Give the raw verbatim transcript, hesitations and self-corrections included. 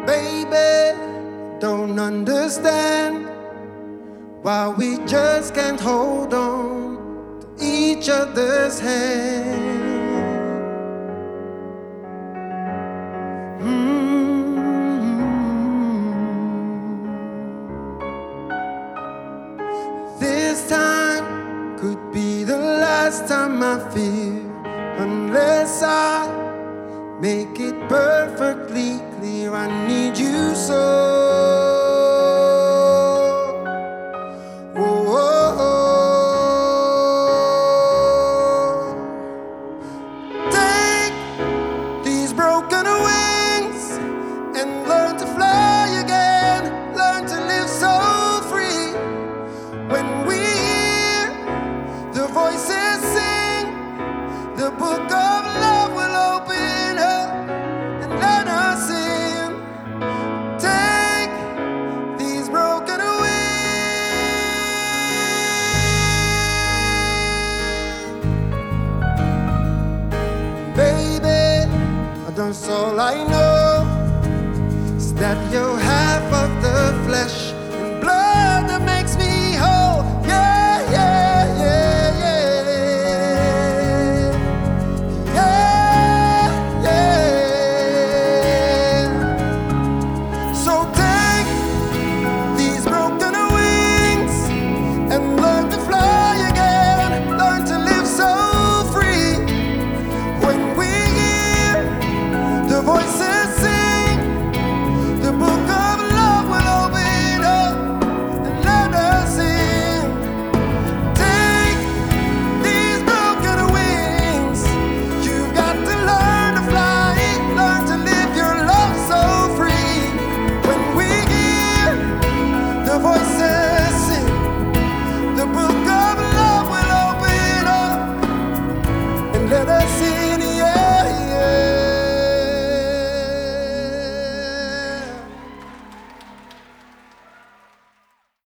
Baby, don't understand why we just can't hold on to each other's hand. This time could be the last time I feel, unless I make it perfectly clear I need you so. Oh, oh, oh. Take these broken wings and learn to fly again. Learn to live so free. When we hear the voices sing, the book of love will open up and let us in. Take these broken wings. Baby, that's all I know, is that you're half of the flesh